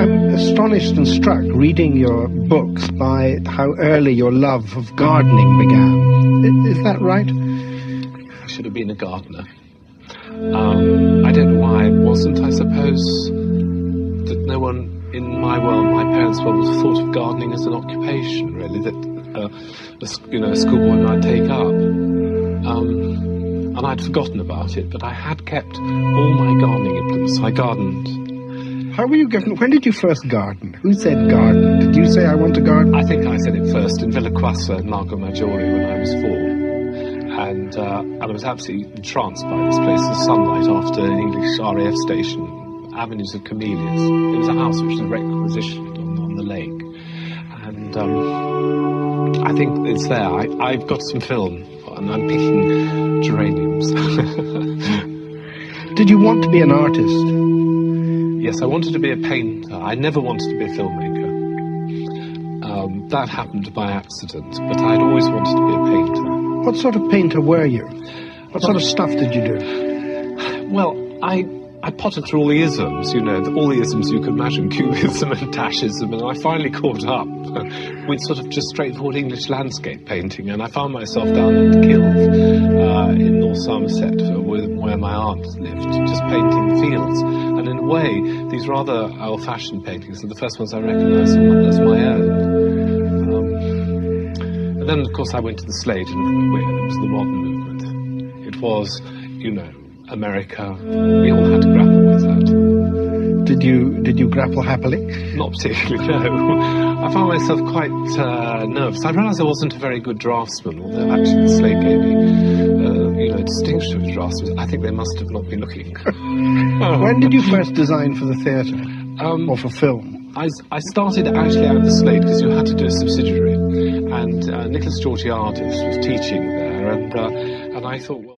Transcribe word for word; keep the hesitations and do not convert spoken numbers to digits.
I'm astonished and struck reading your books by how early your love of gardening began. Is that right? I should have been a gardener. Um, I don't know why it wasn't. I suppose that no one in my world, my parents' world, was thought of gardening as an occupation, really, that uh, a, you know, a schoolboy might take up. Um, and I'd forgotten about it, but I had kept all my gardening implements. I gardened. How were you given? When did you first garden? Who said garden? Did you say I want to garden? I think I said it first in Villa Quassa in Lago Maggiore when I was four. And, uh, and I was absolutely entranced by this place, the sunlight after an English R A F station, avenues of camellias. It was a house which was requisitioned on, on the lake. And um, I think it's there. I, I've got some film, and I'm picking geraniums. Did you want to be an artist? Yes, I wanted to be a painter. I never wanted to be a filmmaker. Um, that happened by accident, but I'd always wanted to be a painter. What sort of painter were you? What sort of stuff did you do? Well, I I potted through all the isms, you know, all the isms you could imagine, cubism and dashism, and I finally caught up with sort of just straightforward English landscape painting, and I found myself down at Kilve uh, in North Somerset, where my aunt lived, just painting the fields. And in a way, these rather old-fashioned paintings are the first ones I recognised as my own. Um, and then, of course, I went to the Slade, and it was the modern movement. It was, you know, America. We all had to grapple with that. Did you did you grapple happily? Not particularly, no. I found myself quite uh, nervous. I realised I wasn't a very good draftsman, although actually the Slade gave me, uh, you know, distinction of draftsman. I think they must have not been looking. When did you first design for the theatre um, or for film? I, I started actually out of the Slade because you had to do a subsidiary, and uh, Nicholas Georgiadis was teaching there, and uh, and I thought, well.